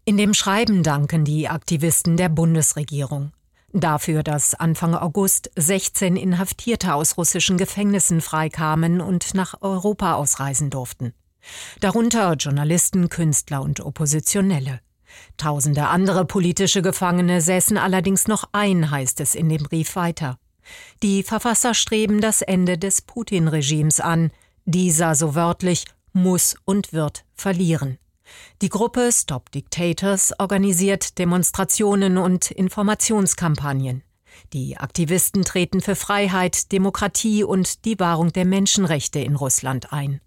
In dem Schreiben danken die Aktivisten der Bundesregierung dafür, dass Anfang August 16 Inhaftierte aus russischen Gefängnissen freikamen und nach Europa ausreisen durften. Darunter Journalisten, Künstler und Oppositionelle. Tausende andere politische Gefangene säßen allerdings noch ein, heißt es in dem Brief weiter. Die Verfasser streben das Ende des Putin-Regimes an. Dieser, so wörtlich, muss und wird verlieren. Die Gruppe Stop Dictators organisiert Demonstrationen und Informationskampagnen. Die Aktivisten treten für Freiheit, Demokratie und die Wahrung der Menschenrechte in Russland ein.